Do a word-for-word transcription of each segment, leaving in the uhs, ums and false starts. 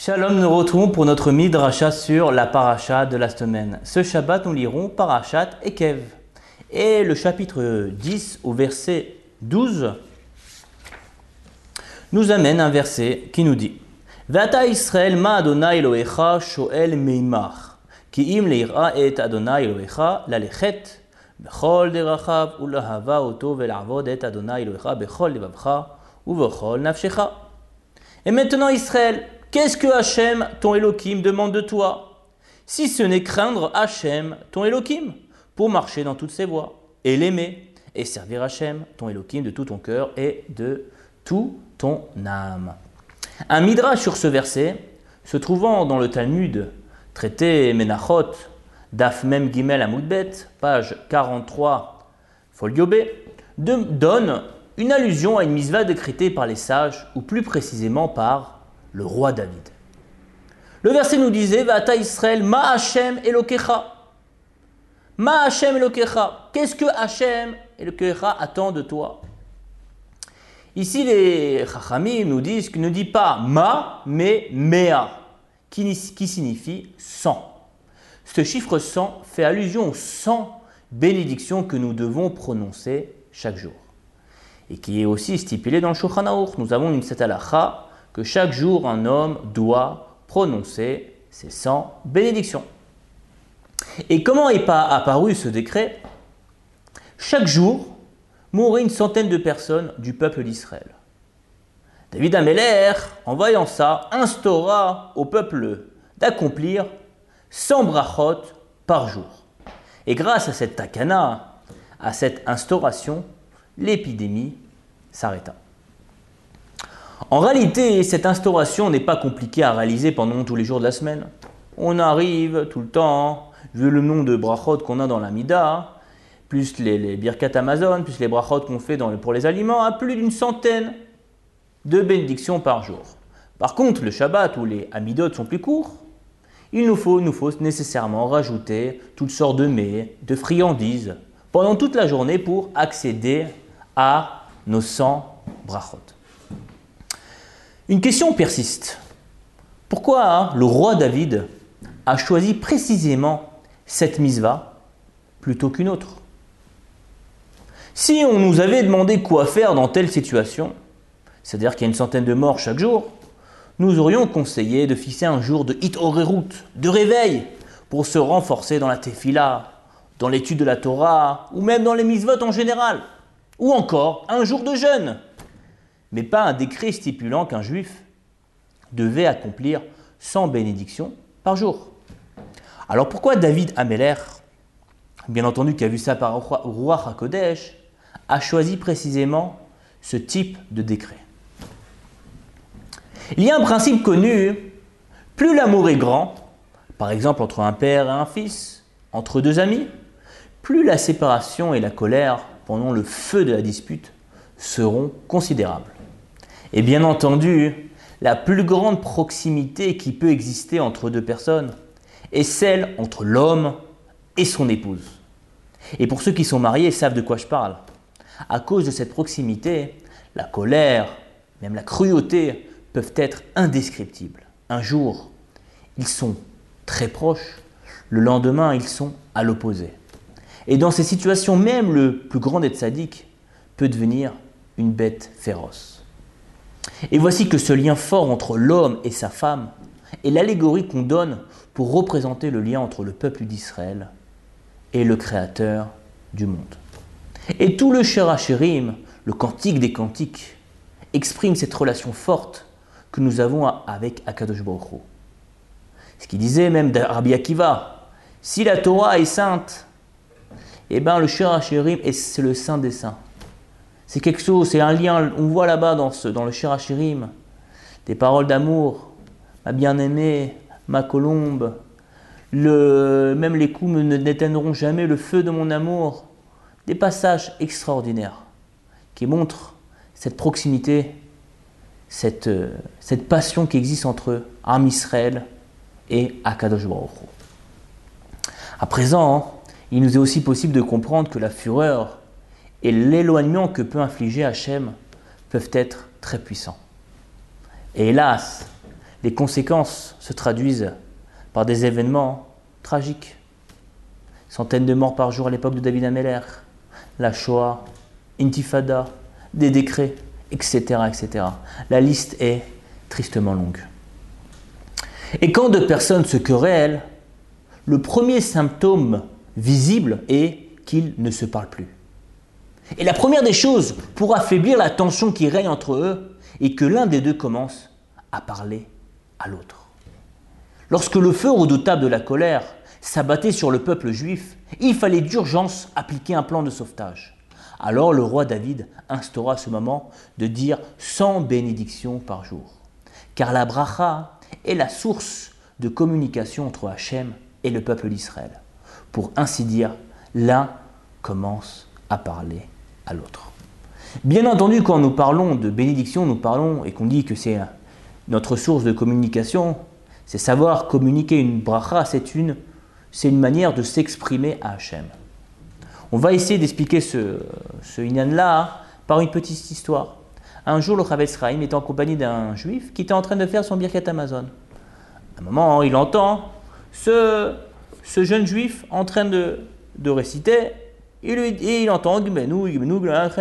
Shalom, nous retrouvons pour notre midrasha sur la paracha de la semaine. Ce Shabbat, nous lirons Parashat Ekev. Et le chapitre dix au verset douze nous amène un verset qui nous dit Vata Israël ma Adonai Elohecha shoel meimach ki im leira et Adonai Elohecha lalechet bechol derachav ulahava oto velavod et Adonai Elohecha bechol levavcha uvechol nafshecha. Et maintenant Israël, qu'est-ce que Hachem, ton Elohim, demande de toi? Si ce n'est craindre Hachem, ton Elohim, pour marcher dans toutes ses voies, et l'aimer, et servir Hachem, ton Elohim, de tout ton cœur et de tout ton âme. Un midrash sur ce verset, se trouvant dans le Talmud, traité Menachot, Daf Mem Gimel Amoudbet, page quarante-trois, folio B, de, donne une allusion à une mitzvah décrétée par les sages, ou plus précisément par le roi David. Le verset nous disait Vata Israël ma Hachem Elokecha. Ma Hachem Elokecha. Qu'est-ce que Hachem Elokecha attend de toi? Ici, les Chachamim nous disent qu'il ne dit pas ma, mais mea, qui, qui signifie cent. Ce chiffre cent fait allusion aux cent bénédictions que nous devons prononcer chaque jour. Et qui est aussi stipulé dans le Shulchan Aruch. Nous avons une cette halakha que chaque jour un homme doit prononcer ces cent bénédictions. Et comment est pas apparu ce décret? Chaque jour mourrait une centaine de personnes du peuple d'Israël. David Améler, en voyant ça, instaura au peuple d'accomplir cent brachot par jour. Et grâce à cette takana, à cette instauration, l'épidémie s'arrêta. En réalité, cette instauration n'est pas compliquée à réaliser pendant tous les jours de la semaine. On arrive tout le temps, vu le nombre de brachot qu'on a dans la Mida, plus les, les birkat Amazon, plus les brachot qu'on fait dans le, pour les aliments, à plus d'une centaine de bénédictions par jour. Par contre, le Shabbat où les Amidot sont plus courts, il nous faut, nous faut nécessairement rajouter toutes sortes de mets, de friandises, pendant toute la journée pour accéder à nos cent brachot. Une question persiste. Pourquoi hein, le roi David a choisi précisément cette mitzvah plutôt qu'une autre? Si on nous avait demandé quoi faire dans telle situation, c'est-à-dire qu'il y a une centaine de morts chaque jour, nous aurions conseillé de fixer un jour de hit-orerut, de réveil, pour se renforcer dans la tefila, dans l'étude de la Torah, ou même dans les mitzvot en général, ou encore un jour de jeûne, mais pas un décret stipulant qu'un juif devait accomplir cent bénédictions par jour. Alors pourquoi David Améler, bien entendu qui a vu ça par Ruach HaKodesh, a choisi précisément ce type de décret? Il y a un principe connu, plus l'amour est grand, par exemple entre un père et un fils, entre deux amis, plus la séparation et la colère pendant le feu de la dispute seront considérables. Et bien entendu, la plus grande proximité qui peut exister entre deux personnes est celle entre l'homme et son épouse. Et pour ceux qui sont mariés savent de quoi je parle. À cause de cette proximité, la colère, même la cruauté peuvent être indescriptibles. Un jour, ils sont très proches, le lendemain, ils sont à l'opposé. Et dans ces situations, même le plus grand des tzaddik peut devenir une bête féroce. Et voici que ce lien fort entre l'homme et sa femme est l'allégorie qu'on donne pour représenter le lien entre le peuple d'Israël et le Créateur du monde. Et tout le Shir HaShirim, le cantique des cantiques, exprime cette relation forte que nous avons avec Akadosh Baruch Hu. Ce qu'il disait même Rabbi Akiva, si la Torah est sainte, eh bien le Shir HaShirim, c'est le saint des saints. C'est quelque chose, c'est un lien, on voit là-bas dans, ce, dans le Shir HaShirim, des paroles d'amour, ma bien-aimée, ma colombe, le, même les coups n'éteindront jamais le feu de mon amour. Des passages extraordinaires qui montrent cette proximité, cette, cette passion qui existe entre Am Israël et Akadosh Baruch Hu. À présent, il nous est aussi possible de comprendre que la fureur et l'éloignement que peut infliger Hachem peuvent être très puissants. Et hélas, les conséquences se traduisent par des événements tragiques. Centaines de morts par jour à l'époque de David Ameller, la Shoah, Intifada, des décrets, et cetera, et cetera. La liste est tristement longue. Et quand deux personnes se querellent, le premier symptôme visible est qu'ils ne se parlent plus. Et la première des choses pour affaiblir la tension qui règne entre eux est que l'un des deux commence à parler à l'autre. Lorsque le feu redoutable de la colère s'abattait sur le peuple juif, il fallait d'urgence appliquer un plan de sauvetage. Alors le roi David instaura à ce moment de dire cent bénédictions par jour. Car la bracha est la source de communication entre Hachem et le peuple d'Israël. Pour ainsi dire, l'un commence à parler à l'autre. Bien entendu, quand nous parlons de bénédiction, nous parlons et qu'on dit que c'est notre source de communication, c'est savoir communiquer une bracha, c'est une, c'est une manière de s'exprimer à Hachem. On va essayer d'expliquer ce, ce inyan-là par une petite histoire. Un jour, le Chavetz Chaim était en compagnie d'un juif qui était en train de faire son Birkat Hamazon. À un moment, il entend ce, ce jeune juif en train de, de réciter. Il, lui, et il entend Gmenou, Gmenou,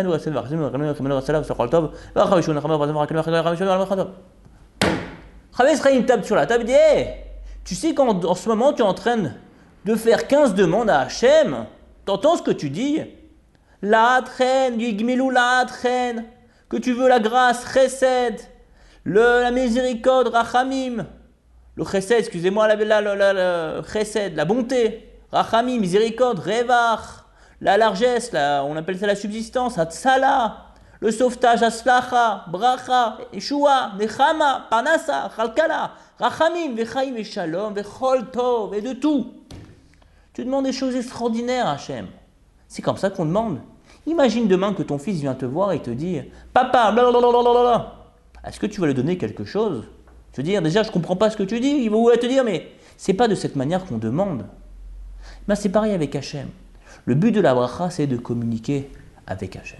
Chavetz Chaim tape sur la table et dit hey, tu sais qu'en en ce moment tu es en train de faire quinze demandes à Hachem. T'entends ce que tu dis? La traîne, Gmelou la traîne, que tu veux la grâce, chesed, le, la miséricorde, rachamim, le chesed, excusez-moi, la, la, la, la, la chesed, la bonté, rachamim, miséricorde, revach, la largesse, la, on appelle ça la subsistance, hatzala, le sauvetage, aslacha, bracha, yeshua, nechama, panasa, chalkala, rachamim, vechaim, veshalom, vechol tov, et de tout. Tu demandes des choses extraordinaires, Hachem. C'est comme ça qu'on demande. Imagine demain que ton fils vient te voir et te dit « Papa, blablabla. Est-ce que tu vas lui donner quelque chose ?» Tu veux dire, déjà, je ne comprends pas ce que tu dis. Il va te dire, mais ce n'est pas de cette manière qu'on demande. Ben, c'est pareil avec Hachem. Le but de la bracha, c'est de communiquer avec Hachem.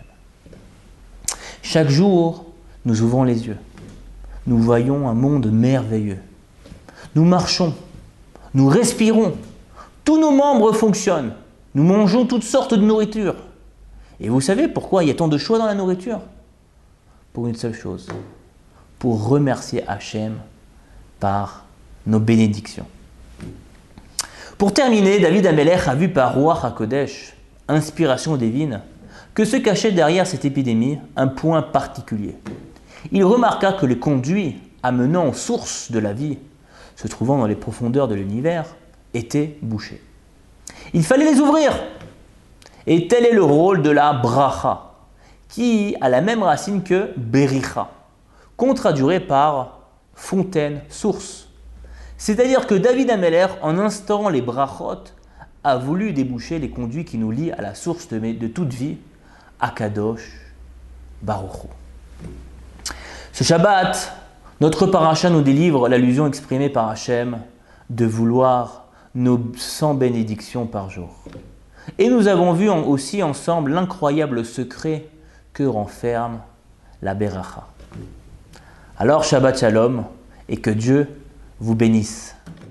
Chaque jour, nous ouvrons les yeux. Nous voyons un monde merveilleux. Nous marchons. Nous respirons. Tous nos membres fonctionnent. Nous mangeons toutes sortes de nourriture. Et vous savez pourquoi il y a tant de choix dans la nourriture? Pour une seule chose. Pour remercier Hachem par nos bénédictions. Pour terminer, David Ameller a vu par Ruach HaKodesh, inspiration divine, que se cachait derrière cette épidémie un point particulier. Il remarqua que les conduits amenant aux sources de la vie, se trouvant dans les profondeurs de l'univers, étaient bouchés. Il fallait les ouvrir. Et tel est le rôle de la bracha, qui a la même racine que bericha, qu'on traduirait par fontaine, source. C'est-à-dire que David Ameller, en instaurant les brachot, a voulu déboucher les conduits qui nous lient à la source de, de toute vie, Akadosh Baruch Hu. Ce Shabbat, notre paracha nous délivre l'allusion exprimée par Hachem de vouloir nos cent bénédictions par jour. Et nous avons vu aussi ensemble l'incroyable secret que renferme la Beracha. Alors Shabbat Shalom et que Dieu vous bénisse.